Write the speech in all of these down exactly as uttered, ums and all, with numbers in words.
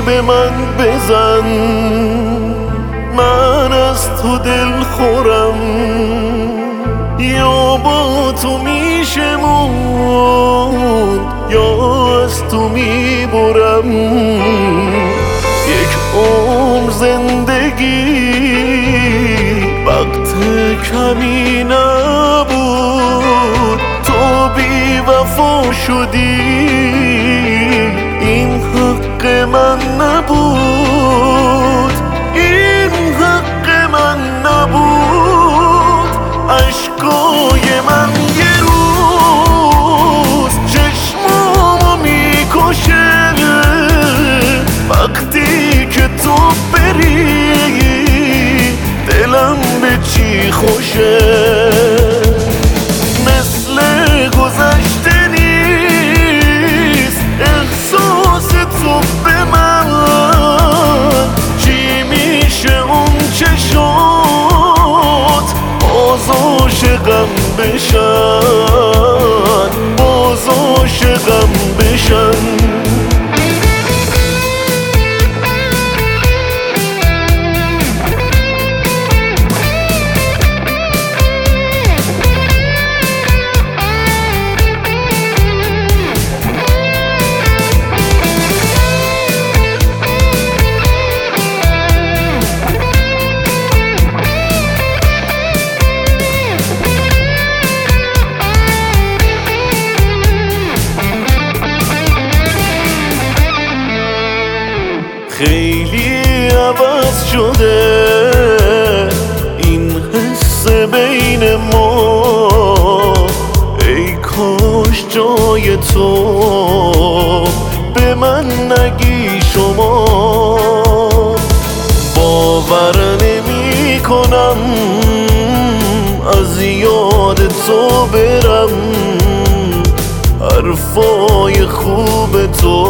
به من بزن، من از تو دل خورم، یا با تو میشه موند یا از تو میبرم. یک عمر زندگی وقت کمی نبود، تو بی وفا شدی، این حق من نبود، این حق من نبود. عشقای من یه روز چشمامو میکشه، وقتی که تو بری دلم به چی خوشه. مثل گذشته نیست احساس تو به من، چی میشه اون چشات باز عاشقم بشن، باز عاشقم بشن. خیلی عوض شده این حس بین ما، ای کاش جای تو به من نگی شما. باور نمی کنم از یاد تو برم، حرفای خوب تو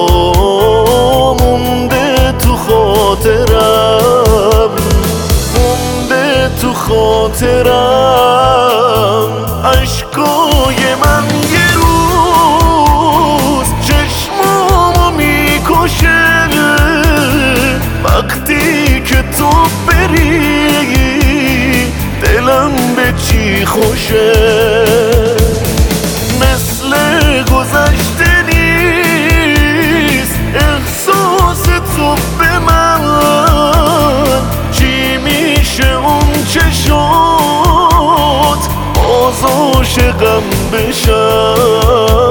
مونده تو خاطرم، مونده تو خاطرم. عشقای من یه روز چشمامو میکشه، وقتی که تو بری دلم به چی خوشه. مثل گذشته نیست احساس تو به من، چی میشه اون چشات باز عاشقم بشن.